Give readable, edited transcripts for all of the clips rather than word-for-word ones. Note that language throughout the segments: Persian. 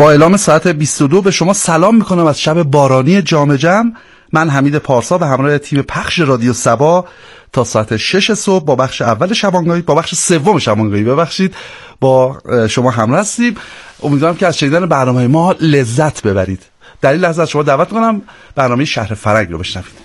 با اعلام ساعت 22 به شما سلام میکنم از شب بارانی جام جم. من حمید پارسا به همراه تیم پخش رادیو سبا تا ساعت 6 صبح با بخش اول شبانگاهی، با بخش سوم شبانگاهی ببخشید، با شما همراه هستیم. امیدوارم که از شنیدن برنامه ما لذت ببرید. در این لحظه از شما دعوت کنم برنامه شهر فرنگ رو بشنوید.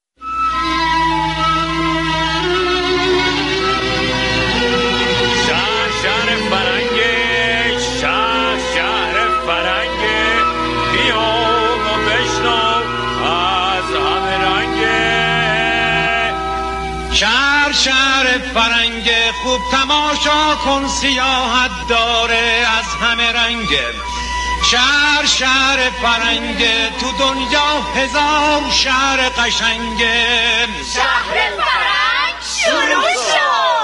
شهر فرنگ خوب تماشا کن، سیاحت داره از همه رنگ. شهر فرنگ تو دنیا هزار شهر قشنگ. شهر فرنگ شروع شد.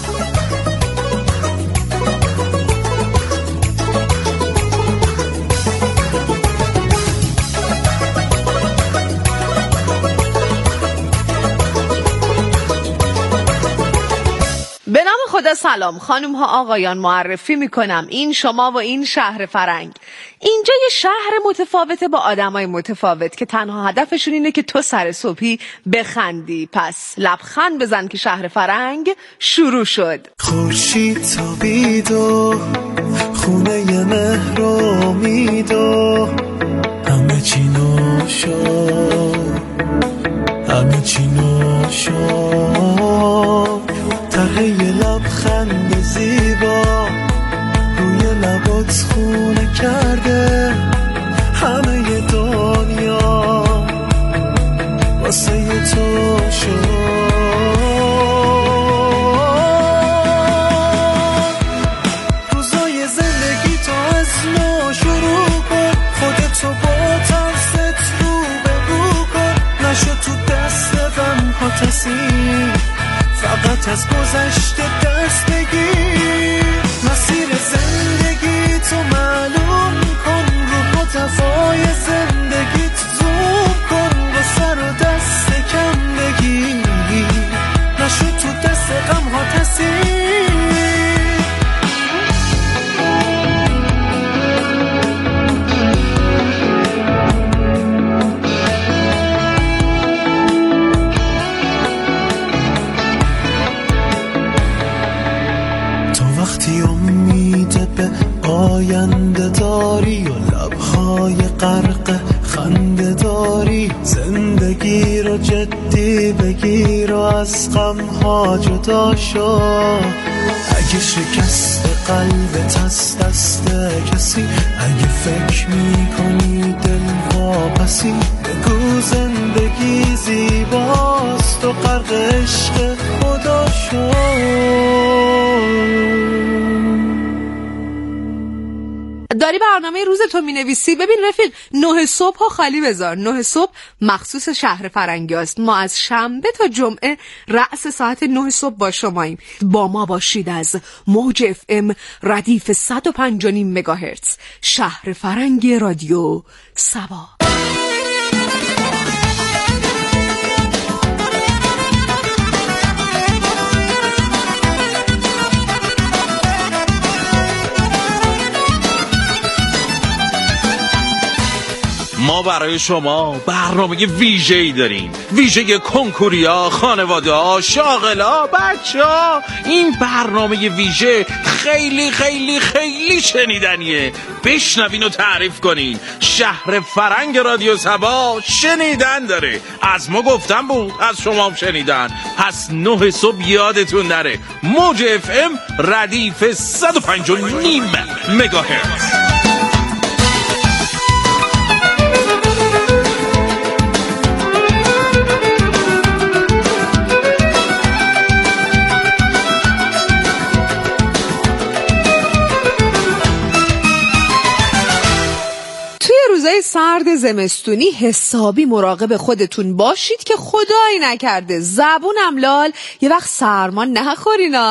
به نام خدا سلام خانم ها آقایان، معرفی میکنم این شما و این شهر فرنگ. اینجا یه شهر متفاوته با آدمای متفاوت که تنها هدفشون اینه که تو سر صبحی بخندی. پس لبخند بزن که شهر فرنگ شروع شد. خورشید تابید و خونه مهر و امید و همه چی نو شد، همه چی نو شد. طرح یه لبخند زیبا روی لبات خونه کرده، همه دنیا واسه تو شد. روزای زندگی تو از نو شروع کن، خودتو با ترست رو به رو کن. نشو تو دست غم ها کسی، فقط از گذشته درس بگیر. مسیر زندگی تو معلوم کن، رو متفای زندگیت زوم کن. و سر و دست کم بگیر، نشو تو دست غم ها کسی. امید به آینده داری و لبهای غرق خنده داری. زندگی رو جدی بگیر و از غمها جدا شو. اگه شکست قلبت از دست کسی، اگه فکر میکنی دل واپسی، بگو زندگی زیباست و غرق عشق خدا شو. داری برنامه روزتو مینویسی؟ ببین رفیق، 9 صبح ها خالی بذار. 9 صبح مخصوص شهر فرنگی است. ما از شنبه تا جمعه رأس ساعت 9 صبح با شماییم. با ما باشید از موج اف ام ردیف 105.5 مگاهرتز. شهر فرنگ رادیو سبا. ما برای شما برنامه ویژه‌ای داریم. ویژه کنکوریا، خانواده‌ها، شاغلا، بچه‌ها. این برنامه ویژه خیلی خیلی خیلی شنیدنیه. بشنوین و تعریف کنین. شهر فرنگ رادیو سبا شنیدن داره. از ما گفتم بود، از شما هم شنیدن. پس 9 صبح یادتون نره. موج اف ام ردیف 105.5 مگاهرتز. روزای سرد زمستونی حسابی مراقب خودتون باشید که خدایی نکرده زبونم لال یه وقت سرما نخورینا.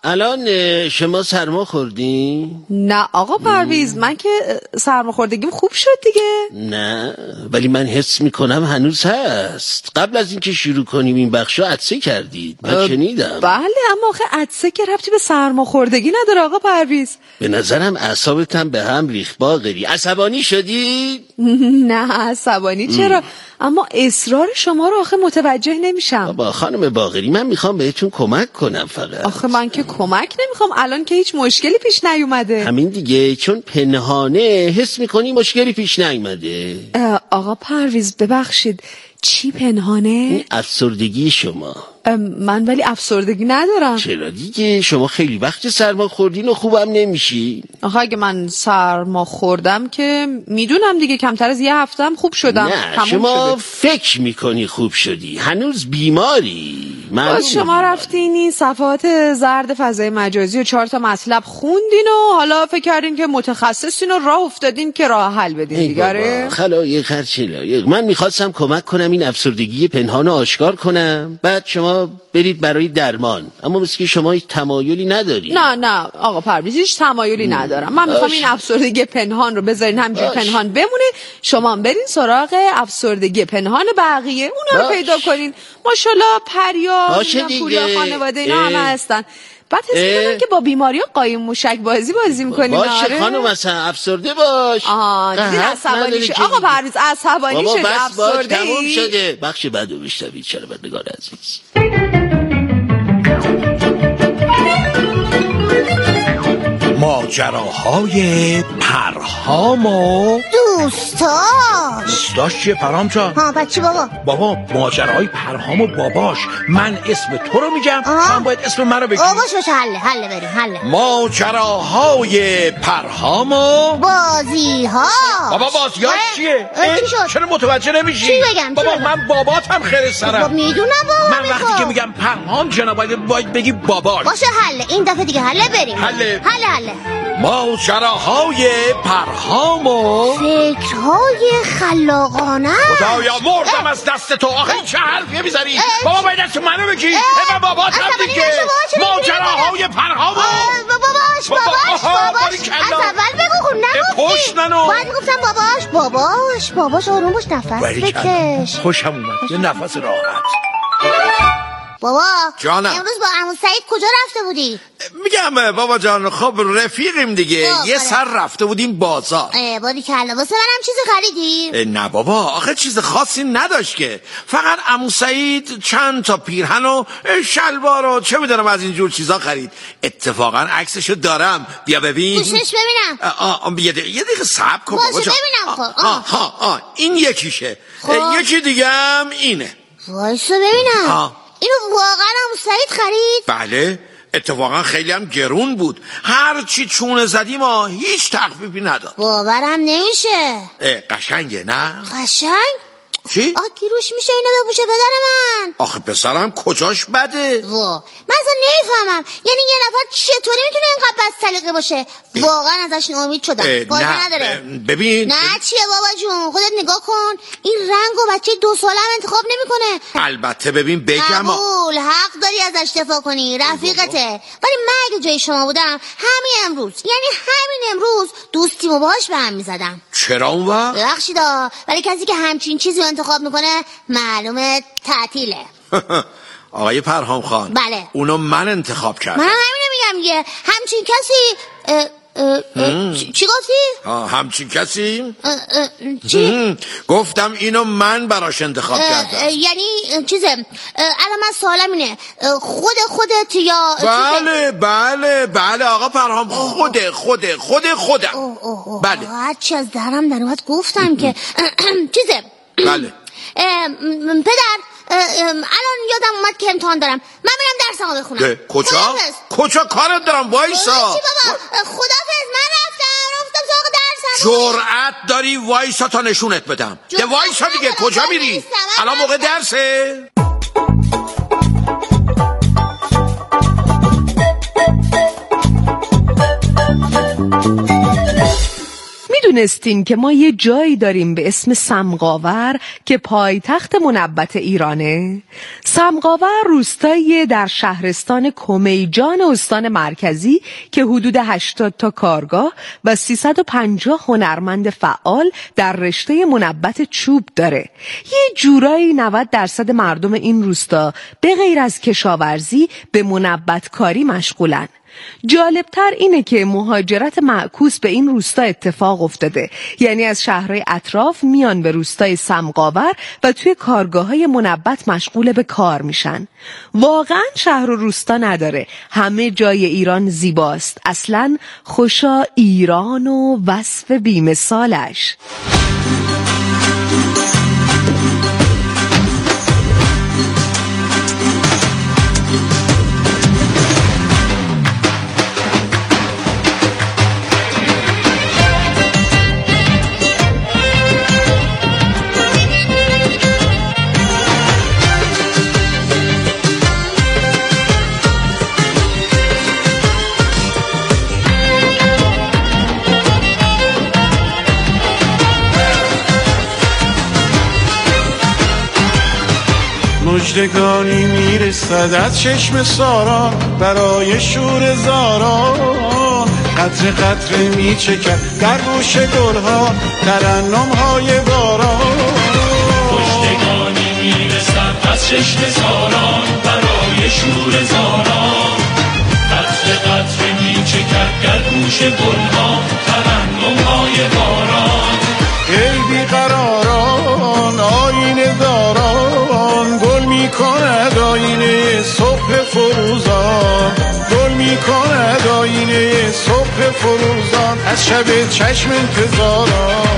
الان شما سرما خوردین؟ نه آقا پرویز، من که سرماخوردگیم خوب شد دیگه. نه ولی من حس میکنم هنوز هست. قبل از اینکه شروع کنیم این بخشو عطسه کردید، من شنیدم. بله اما آخه عطسه که ربطی به سرماخوردگی نداره آقا پرویز. به نظرم اعصابت هم به هم ریخت باقری. عصبانی شدی؟ نه عصبانی چرا؟ اما اصرار شما رو آخه متوجه نمیشم. بابا خانم باقری، من میخوام بهتون کمک کنم فقط. آخه من که کمک نمیخوام، الان که هیچ مشکلی پیش نیومده. همین دیگه، چون پنهانه حس میکنی مشکلی پیش نیومده. آقا پرویز ببخشید، چی پنهانه؟ این افسردگی شما. من ولی افسردگی ندارم. چرا دیگه؟ شما خیلی وقت سرما خوردین و خوبم نمیشی. آخه اگه من سرما خوردم که میدونم دیگه کمتر از 1 هفتم خوب شدم. نه شما فکر میکنی خوب شدی، هنوز بیماری. باز شما رفتین این صفحات زرد فضای مجازی و 4 تا مطلب خوندین و حالا فکر کردین که متخصصین و راه افتادین که راه حل بدین دیگه. خلایق خرچلایق، من میخواستم کمک کنم این افسردگی پنهان رو آشکار کنم، بعد شما برید برای درمان. اما مثل که شما هیچ تمایلی نداری. نه آقا پرویز، هیچ تمایلی ندارم. من میخوام این افسردگی پنهان رو بذارین همینجوری پنهان بمونه، شما هم برین سراغ افسردگی پنهان بقیه، اونا رو پیدا کنین. ماشاءالله پریا، پوریا، خانواده اینا همه هستن. بعد حس می‌کنم که با بیماری قایم موشک بازی می‌کنین. باشه خانم مثلا افسرده باش. دیدی عصبانی شد آقا پرویز، عصبانی شد، افسرده تموم شده. بخش بعدو بشنوید شنوندگان عزیز. ماجراهای پرهام و دوستاش چیه پرهام جان؟ بچه بابا ماجراهای پرهام و باباش. من اسم تو رو میگم، من باید اسم من رو بگی. باشه حله بریم. ماجراهای پرهام و بازی‌ها. بابا بازی‌ها چیه؟ چرا متوجه نمیشی؟ چی بگم؟ بابا من باباتم خیلی سرم. میدونم بابا. من وقتی که میگم پرهام جناب باید بگی باباش. باشه حله، این دفعه دیگه حله بریم. حله. ماجراهای پرهام و فکرهای خلاقانه. خدایا مردم از دست تو. آخه چه حرفی میزنی؟ بابا باید دست منو بگی. من باباتم دیگه. ماجراهای پرهام و باباش از اول بگو خون نگفتی. پشت ننو باید میگفتم باباش آروم باش، نفس بکش. خوشم اومد یه نفس راحت. بابا جانم، امروز با عمو سعید کجا رفته بودی؟ میگم بابا جان، خب رفیقیم دیگه. یه سر رفته بودیم بازار. باری کلا واسه منم چیزی خریدی؟ نه بابا، آخه چیز خاصی نداشت که. فقط عمو سعید چند تا پیرهن و شلوار و چه میدونم از اینجور چیزا خرید. اتفاقا عکسشو دارم، بیا ببین. گوشش ببینم. یه دقیقه صبر کن بابا جان. ببینم خب. این یکیشه. یکی دیگه هم اینه. وایسا ببینم. اینو واقعا عمو سعید خرید؟ بله، اتفاقا خیلی هم گرون بود. هر چی چونه زدیم هیچ تخفیفی نداد. باورم نمیشه. قشنگه نه؟ قشنگ؟ چی؟ گیروش میشه اینو بپوشه پدر من؟ آخه پسرم کجاش بده؟ من اصلا نمیفهمم. یعنی یه نفر چطوری میتونه اینقدر بد سلیقه باشه؟ واقعا ازش ناامید شدم. فایده نداره. ببین نه چیه بابا جون، خودت نگاه کن. این رنگو بچه 2 ساله هم انتخاب نمیکنه. البته ببین بگم قبول، حق داری ازش دفاع کنی، رفیقته. ولی من اگه جای شما بودم همین امروز دوستیمو باهاش به هم میزدم. چرا اون وقت؟ ببخشیدا، ولی کسی که همچین چیزی رو انتخاب میکنه معلومه تعطیله. آقای پرهام خان، بله، اونو من انتخاب کردم. من همینو میگم یه همچین کسی. چی گفتی؟ همچین کسی؟ چی؟ گفتم اینو من براش انتخاب کردم. یعنی چیزه. الان من سوالم اینه، خودت یا بله آقا پرهام، خودم. بله، هرچی از درم در اومد گفتم که چیزه. بله. پدر، الان یادم اومد که امتحان دارم. من برم درسمو بخونم. کجا کارت دارم؟ وایسا. چی بابا؟ خدافظ، من رفتم سراغ درسم. جرأت داری وایسا تا نشونت بدم. وایسا دیگه، کجا میری؟ الان موقع درسه. میدونستین که ما یه جایی داریم به اسم سمقاور که پایتخت منبت ایرانه؟ سمقاور روستایی در شهرستان کمیجان استان مرکزی که حدود 80 تا کارگاه و 350 هنرمند فعال در رشته منبت چوب داره. یه جورایی 90% مردم این روستا به غیر از کشاورزی به منبت کاری مشغولن. جالبتر اینه که مهاجرت معکوس به این روستا اتفاق افتاده، یعنی از شهرهای اطراف میان به روستای سمقاور و توی کارگاه‌های منبت مشغول به کار میشن. واقعا شهر و روستا نداره، همه جای ایران زیباست، اصلاً خوشا ایران و وصف بی‌مثالش. مژدگانی میرسد از چشم ساران برای شور زاران، قطره قطره میچکد در گوش گلها ترنم‌های باران. مژدگانی میرسد از چشم ساران برای شور زاران، قطره قطره میچکد در گوش گلها ترنم‌های باران. ای بیقراران آینه داران، گل میکند آینه صبح فروزان، گل میکند آینه صبح فروزان از شب چشم انتظاران.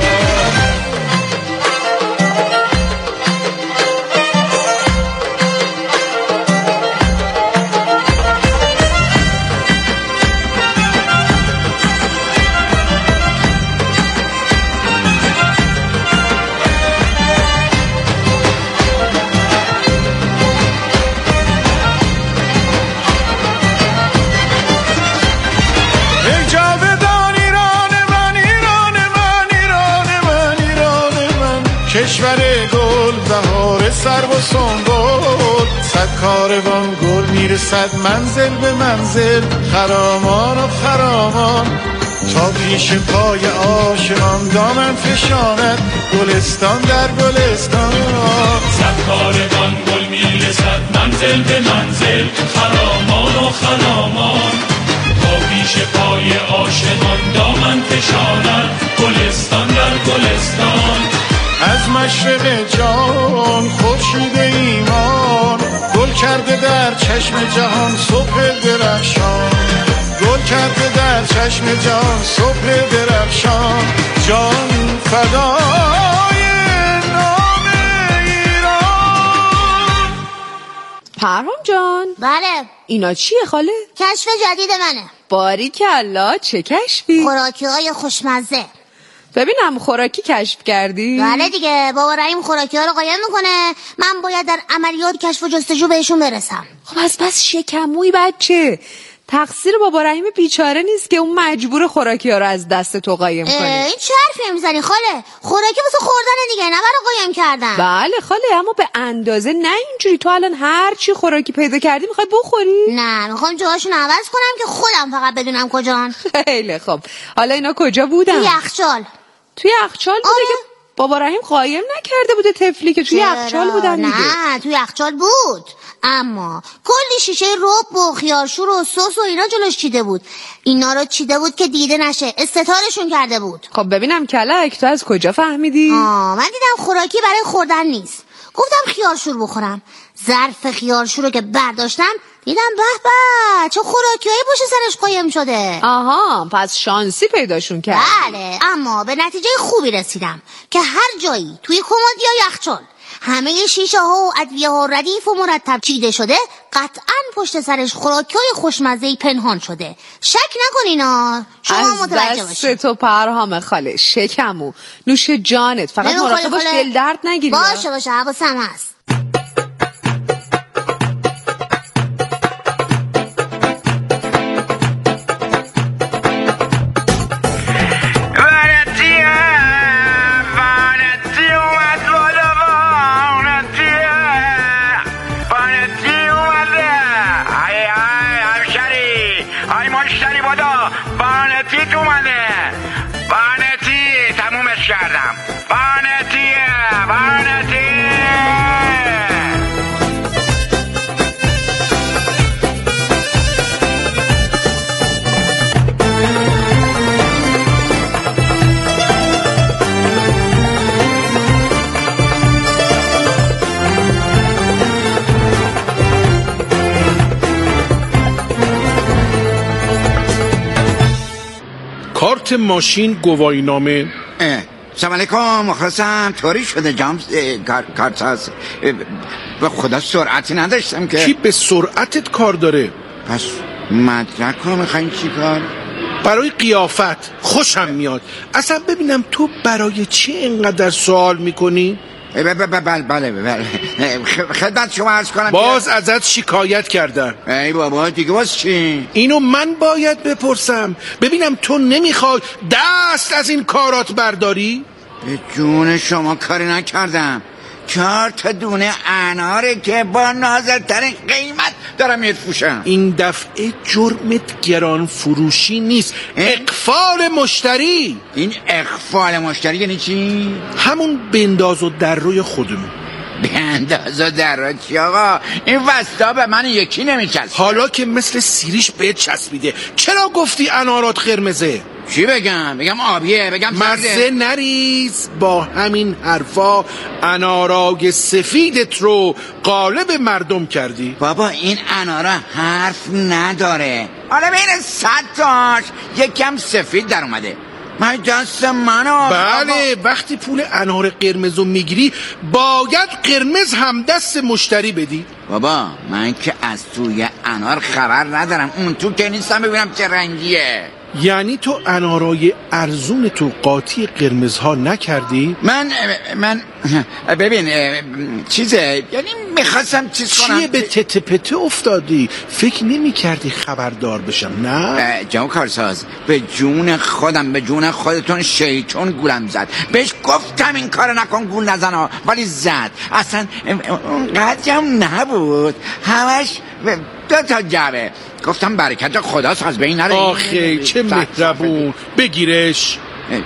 کشور گل بهار سرو و سنبل، صد کاروان گل میرسد منزل به منزل، خرامان و خرامان تا پیش پای عاشقان دامن فشاند گلستان در گلستان. صد کاروان گل میرسد منزل به منزل، خرامان و خرامان تا پیش پای عاشقان دامن فشاند گلستان در گلستان. از مشرق جان خورشید ایمان، گل کرده در چشم جهان صبح درخشان، گل کرده در چشم جهان صبح درخشان. جان فدای نام ایران. پرهام جان. بله. اینا چیه خاله؟ کشف جدید منه. باریکلا، چه کشفی؟ خوراکی‌های خوشمزه. ببینم خوراکی کشف کردی؟ بله دیگه، بابا رحیم خوراکی‌ها رو قایم میکنه، من باید در عملیات کشف و جستجو بهشون برسم. خب از بس شکموی بچه، تقصیر بابا رحیم بیچاره نیست که اون مجبور خوراکی‌ها رو از دست تو قایم کنه. این چه حرفی میزنی خاله؟ خوراکی واسه خوردن دیگه، نه برای قایم کردن. بله خاله، اما به اندازه نه اینجوری تو الان هر چی خوراکی پیدا کردی میخوای بخوری؟ نه، میخوام جاهاشون عوض کنم که خودم فقط بدونم کجان. خیلی خب، حالا اینا کجا بودن؟ توی یخچال. توی یخچال بوده که بابا رحیم قایم نکرده بوده طفلی که توی یخچال بودن دیگه. نه توی یخچال بود، اما کلی شیشه رب و خیارشور و سس و اینا جلوش چیده بود. اینا رو چیده بود که دیده نشه، استتارشون کرده بود. خب ببینم کلک، تو از کجا فهمیدی؟ من دیدم خوراکی برای خوردن نیست، گفتم خیارشور بخورم. ظرف خیارشور رو که برداشتم دیدم به به چه خوراکیایی پشت سرش قایم شده. آها، پس شانسی پیداشون کرد. بله، اما به نتیجه خوبی رسیدم که هر جایی توی کمد یا یخچال همه شیشه ها و ادویه ها ردیف و مرتب چیده شده، قطعاً پشت سرش خوراکیای خوشمزه‌ای پنهان شده. شک نکنینا، شما متوجه باشید. از دست تو پرهام خاله، شکمو نوش جانت، فقط مراقب باش دل درد نگیری. باشه حواسم هست. لعنتی. کارت ماشین، گواهینامه. سلام علیکم مخلصم. طوری شده جام کارت هست. به خدا سرعتی نداشتم که. کی به سرعتت کار داره؟ پس مدرک رو میخواین چی کار؟ برای قیافت خوشم میاد. اصلا ببینم تو برای چی اینقدر سوال میکنی؟ بله خدمت شما عرض کنم باز ازت شکایت کردن. ای بابا دیگه باز چی؟ اینو من باید بپرسم ببینم تو نمیخوای دست از این کارات برداری؟ به جون شما کاری نکردم. 4 دونه اناره که با نازلترین قیمت دارم میفروشم. این دفعه جرمت گران فروشی نیست، اقفال مشتری. این اقفال مشتری یعنی چی؟ همون بنداز و در روی خودمون. بنداز و در روی چی آقا؟ این وستا به من یکی نمیچسبه. حالا که مثل سیریش بهت چسبیده چرا گفتی انارات قرمزه؟ چی بگم آبیه، بگم مزه نریز با همین حرفا. انارای سفیدت رو قالب مردم کردی. بابا این انارا حرف نداره. حالا بین 100 تاش یکم سفید در اومده. من دست منو. بله وقتی پول انار قرمز رو میگیری باید قرمز هم دست مشتری بدی. بابا من که از توی انار خبر ندارم، اون تو که نیستم ببینم چه رنگیه. یعنی تو انارای ارزون تو قاطی قرمزها نکردی؟ من ببین چیزه، یعنی میخواستم چیز کنم. چیه به تته پته افتادی؟ فکر نمی کردی خبردار بشم؟ نه جناب کارساز، به جون خودم به جون خودتون شیطون گولم زد. بهش گفتم این کار نکن گول نزن ولی زد. اصلا اونقدر هم نبود، همش 2 جعبه. گفتم برکت خداست از بین نره. آخه چه مهربون. بگیرش.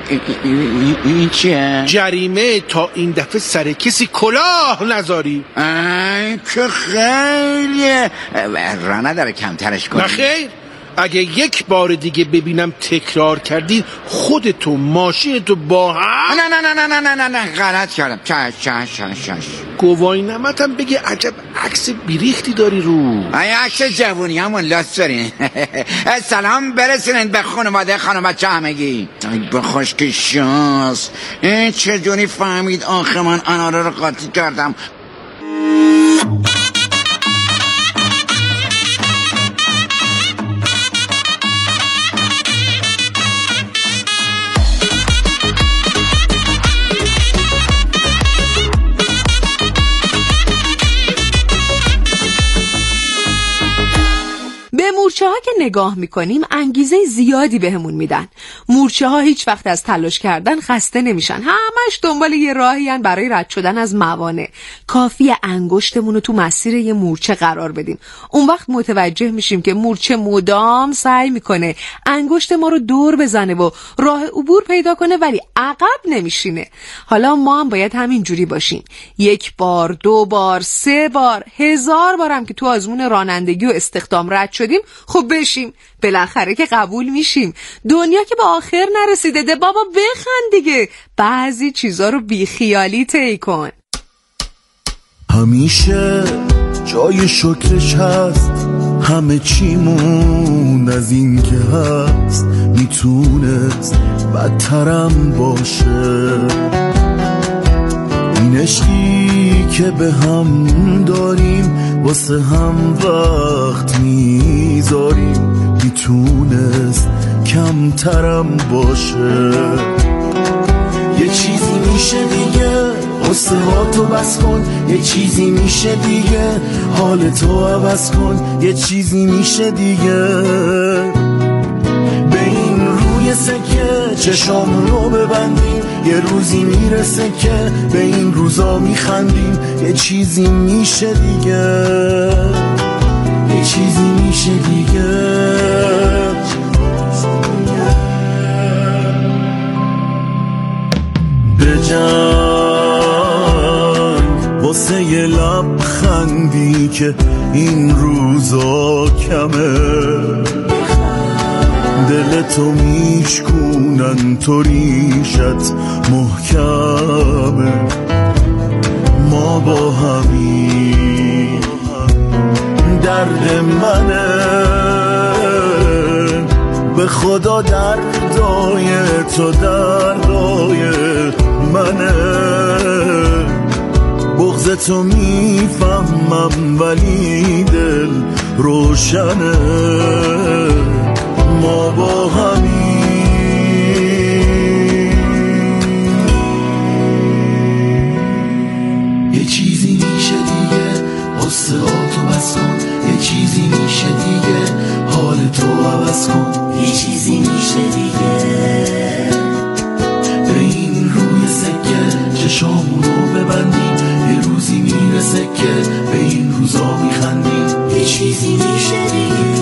این چیه؟ جریمه تا این دفعه سر کسی کلاه نذاری. که خیلیه. را نداره کمترش کنی. نخیر، اگه یک بار دیگه ببینم تکرار کردی خودتو ماشینتو با هم. نه غلط کردم. چش گواهینامه‌ام بگه عجب عکس بیریختی داری رو. عکس جوونی همون لاست دارین. سلام برسونین به خانواده خانم بچه همگی. به خشک شانس این چجوری فهمید آخه من اناره رو قاطی کردم. مورچه ها که نگاه میکنیم انگیزه زیادی بهمون میدن. مورچه ها هیچ وقت از تلاش کردن خسته نمیشن، همش دنبال یه راهی هن برای رد شدن از موانع. کافیه انگشتمون رو تو مسیر یه مورچه قرار بدیم، اون وقت متوجه میشیم که مورچه مدام سعی میکنه انگشت ما رو دور بزنه و راه عبور پیدا کنه ولی عقب نمیشینه. حالا ما هم باید همین جوری باشیم. 1 بار، 2 بار، 3 بار، 1000 بارم که تو آزمون رانندگی و استخدام رد شدیم خب بشیم، بالاخره که قبول میشیم. دنیا که به آخر نرسیده ده بابا، بخند دیگه. بعضی چیزا رو بیخیالی طی کن. همیشه جای شکرش هست، همه چیمون از این که هست میتونست بدترم باشه. این عشقی که به هم داریم واسه هم وقت میذاریم میتونست کمترم باشه. یه چیزی میشه دیگه قصه ها تو بس کن، یه چیزی میشه دیگه حالتو عوض کن، یه چیزی میشه دیگه به این روی سکه چشامونو ببندیم، یه روزی میرسه که به این روزا میخندیم. یه چیزی میشه دیگه، یه چیزی میشه دیگه. بجنگ واسه یه لبخندی که این روزا کمه، دلتو میشکونن تو ریشت محکمه. ما با همین درد منه، به خدا دردای تو دردای منه. بغض تو میفهمم ولی دل روشنه. ما با همین یه چیزی میشه دیگه، قصه ها تو بس کن. یه چیزی میشه دیگه، حال تو عوض کن. یه چیزی میشه دیگه، به این روی سکه چشامونو ببندیم. یه روزی میرسه که به این روزا میخندیم. یه چیزی میشه دیگه،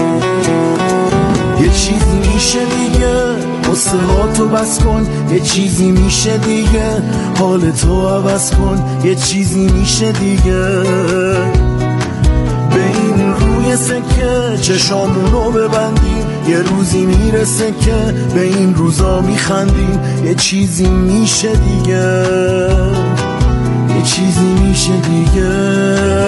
یه چیزی میشه دیگه، قصه ها تو بس کن. یه چیزی میشه دیگه، حال تو عوض کن. یه چیزی میشه دیگه، به این روی سکه چشامونو ببندیم. یه روزی میرسه که به این روزا میخندیم. یه چیزی میشه دیگه، یه چیزی میشه دیگه.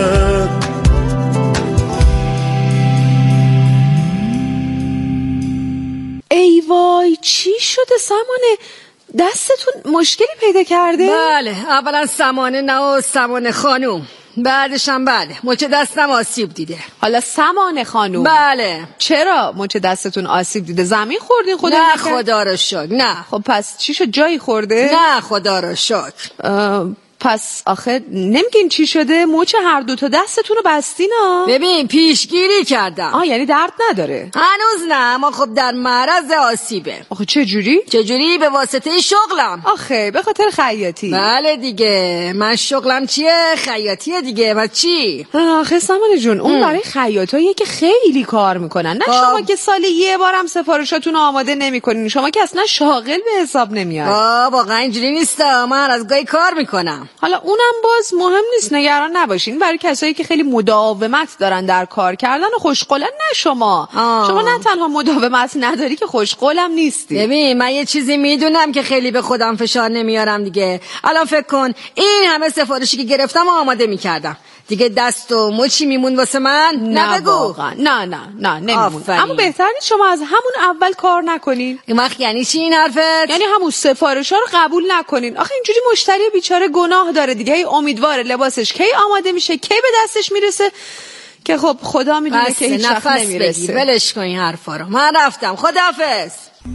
ای وای چی شده سمانه؟ دستتون مشکلی پیدا کرده؟ بله، اولا سمانه نه و سمانه خانوم، بعدشم بله مچ دستم آسیب دیده. حالا سمانه خانوم بله. چرا مچ دستتون آسیب دیده؟ زمین خوردین خدا نه خدا رو شکر. نه. خب پس چی شد؟ جایی خورده؟ نه خدا رو شکر. پس آخه نمیگین چی شده؟ مچ هر دو تا دستتون رو بستینا؟ ببین پیشگیری کردم. یعنی درد نداره؟ هنوز نه، اما خب در معرض آسیبه. آخه چه جوری؟ به واسطه شغلم. آخه به خاطر خیاطی؟ بله دیگه، من شغلم چیه؟ خیاطیه دیگه. و چی؟ آخه سامان جون اون برای خیاطاییه که خیلی کار میکنن، نه شما که سال یه بارم سفارشاتون آماده نمیکنین. شما که اصلا شاغل به حساب نمیاد. واقعا اینجوری نیست، من از گاهی کار میکنم. حالا اونم باز مهم نیست، نگران نباشین. برای کسایی که خیلی مداومت دارن در کار کردن و خوشقولن، نه شما. شما نه تنها مداومت نداری که خوشقولم نیستی. ببین من یه چیزی میدونم که خیلی به خودم فشار نمیارم دیگه. الان فکر کن این همه سفارشی که گرفتم و آماده میکردم دیگه، دست و مچی میمون واسه من؟ نه واقعا نه نمیمون. اما بهتر نیست شما از همون اول کار نکنین؟ این وقت یعنی چی این حرفت؟ یعنی همون سفارشا رو قبول نکنین. آخه اینجوری مشتری بیچاره گناه داره دیگه، هی امیدواره لباسش کی آماده میشه، کی به دستش میرسه، که خب خدا میدونه که هیچ وقت نمیرسه. ولش کن این حرفا رو. من رفتم، خداحافظ.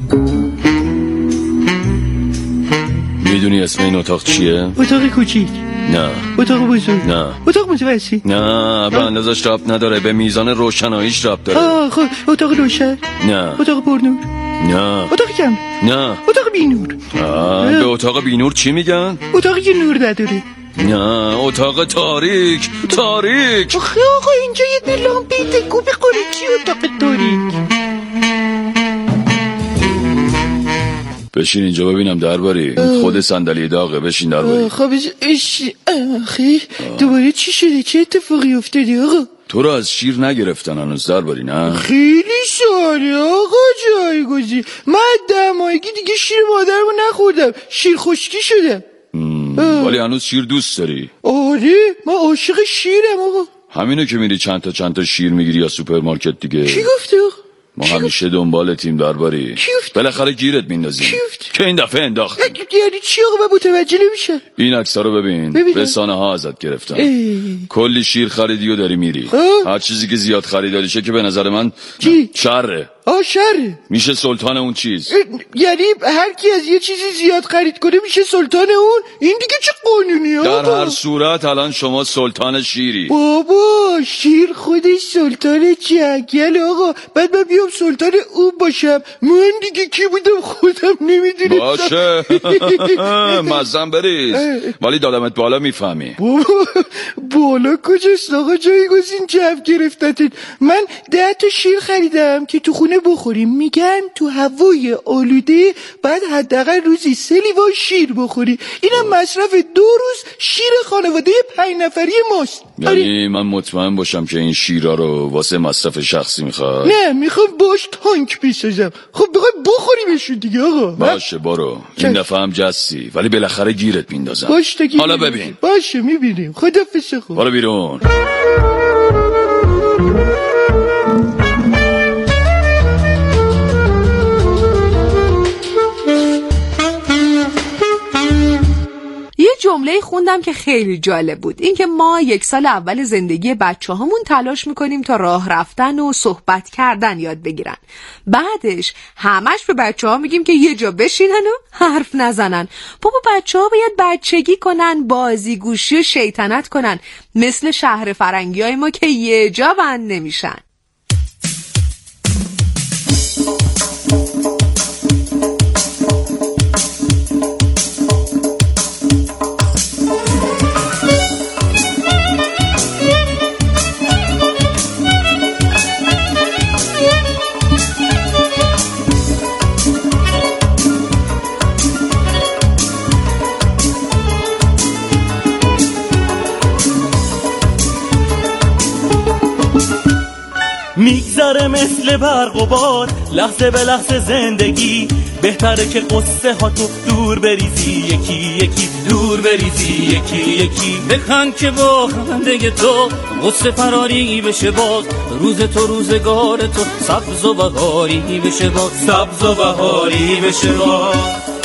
میدونی اسم این اتاق چیه؟ اتاق کوچیک؟ نه. اتاق بزرگ؟ نه. اتاق متوسط؟ نه، به اندازش ربط نداره، به میزان روشناییش ربط داره. خب اتاق روشن؟ نه. اتاق پرنور؟ نه. اتاق کم؟ نه. اتاق بینور؟ به اتاق بینور چی میگن؟ اتاقی که نور نداره. نه، اتاق تاریک. آخه آقا اینجا یه دونه لامپی دکو بخوری، چی اتاق تاریک؟ بشین اینجا ببینم درباری. خود صندلی داغه، بشین درباری. خب آخه دوباره چی شده؟ چه اتفاقی افتاده آقا؟ تو رو از شیر نگرفتن هنوز درباری؟ نه خیلی ساله آقا جایگزین، من 10 ماهگی دیگه شیر مادرمو نخوردم، شیر خشکی شدم. ولی هنوز شیر دوست داری؟ آره من عاشق شیرم آقا. همینو که میری چند تا شیر میگیری یا سوپرمارکت دیگه. کی گفته آقا؟ ما همیشه دنبال تیم درباری. بالاخره گیرت میندازیم که این دفعه انداخت. یعنی چی آقا؟ من متوجه نمیشم. این عکس‌ها رو ببین. رسانه ها ازت گرفتن. کلی شیر خریدی و داری میری. هر چیزی که زیاد خریداری شه که به نظر من شره. شره میشه سلطان اون چیز. یعنی هر کی از یه چیزی زیاد خرید کنه میشه سلطان اون؟ این دیگه چه قانونیه آقا؟ در هر صورت الان شما سلطان شیری. بابا شیر خودش سلطان جنگل آقا، بعد من بیام سلطان اون باشم؟ من دیگه کی بودم خودم نمیدونم. باشه مزم بریز، ولی دادمت بالا میفهمی. بابا بالا کجاست آقا جایگزین؟ جو گرفتتید. من 10 تا شیر خریدم که تو خونه صبحانه بخوریم. میگن تو هوای آلوده بعد حداقل روزی 3 لیوان شیر بخوری. اینم مصرف 2 روز شیر خانواده 5 نفری ماست. یعنی من مطمئن باشم که این شیرها رو واسه مصرف شخصی میخواد؟ نه، میخوام باش تانک بسازم. خب بخوای بخوریمشون دیگه آقا. باشه برو، این دفعه هم جستی، ولی بالاخره گیرت میندازم. باش تا حالا ببین. باشه میبینیم. خدافظ. خوب برو بیرون. یه جمله خوندم که خیلی جالب بود، این که ما 1 سال اول زندگی بچه هامون تلاش میکنیم تا راه رفتن و صحبت کردن یاد بگیرن، بعدش همش به بچه ها میگیم که یه جا بشینن و حرف نزنن. بابا بچه ها باید بچگی کنن، بازیگوشی و شیطنت کنن، مثل شهر فرنگی های ما که یه جا بند نمیشن. میگذره مثل برق و باد لحظه به لحظه زندگی، بهتره که قصه ها تو دور بریزی یکی یکی، دور بریزی یکی یکی. بخند که با خنده تو قصه فراری بشه باز، روز تو روزگار تو سبز و بهاری بشه باز، سبز و بهاری بشه باز.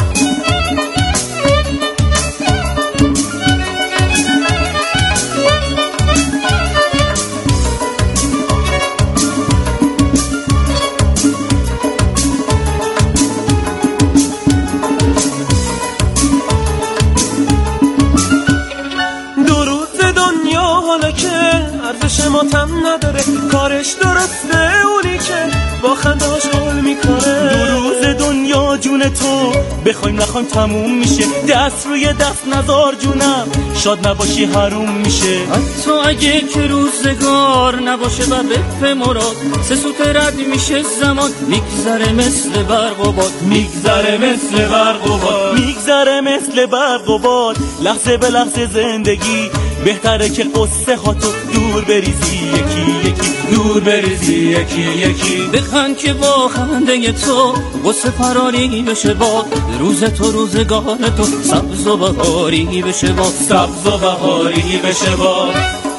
ارزش ما تم نداره، کارش درسته اونی که با خندهاش حال میکنه. 2 روز دنیا جون تو بخوایم نخوایم تموم میشه، دست روی دست نذار جونم شاد نباشی حروم میشه. حتی اگه که روزگار نباشه و به مراد، 3 سوت رد میشه زمان، میگذره مثل برق و باد، میگذره مثل برق و باد، میگذره مثل برق و باد لحظه به لحظه زندگی، بهتره که قصه ها تو دور بریزی یکی یکی، دور بریزی یکی یکی. بخند که با خنده تو قصه فراری بشه با، روز تو روزگار تو سبز و بهاری بشه با، سبز و بهاری بشه با.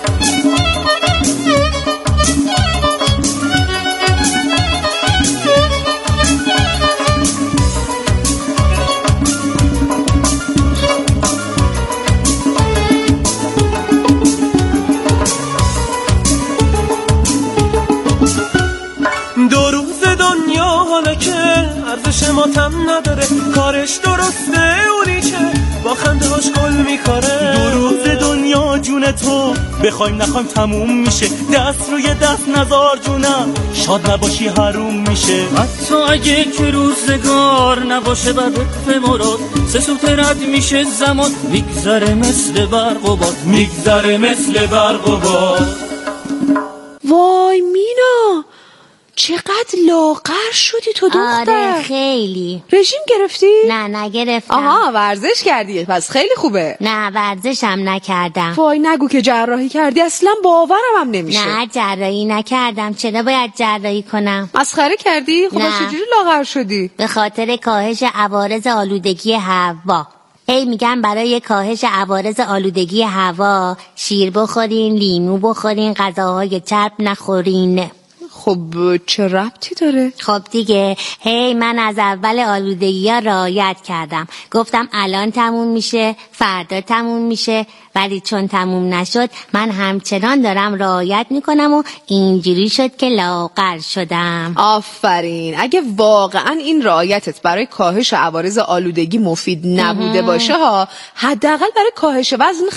ارزش ما تم نداره، کارش درسته اونی که با خنده هاش گل میکنه. 2 روز دنیا جون تو بخوایم نخوایم تموم میشه، دست روی دست نذار جونم شاد نباشی حروم میشه. حتی اگه که روزگار نباشه و به مراد، 3 سوت رد میشه زمان، میگذره مثل برق و باد، میگذره مثل برق و باد. وای مینا چقدر لاغر شدی تو دختر. آره خیلی. رژیم گرفتی؟ نه نگرفتم. آها ورزش کردی پس خیلی خوبه. نه ورزشم نکردم. وای نگو که جراحی کردی، اصلا باورم هم نمیشه. نه جراحی نکردم. چرا باید جراحی کنم؟ مسخره کردی؟ خب چجوری لاغر شدی؟ به خاطر کاهش عوارض آلودگی هوا. میگن برای کاهش عوارض آلودگی هوا شیر بخورین، لیمو بخورین، غذاهای چرب نخورین. خب چه ربطی داره؟ خب دیگه من از اول آلودگی ها رعایت کردم، گفتم الان تموم میشه، فردا تموم میشه، ولی چون تموم نشد من همچنان دارم رعایت میکنم و اینجوری شد که لاغر شدم. آفرین. اگه واقعا این رعایتت برای کاهش عوارض آلودگی مفید نبوده باشه ها، حداقل برای کاهش وزن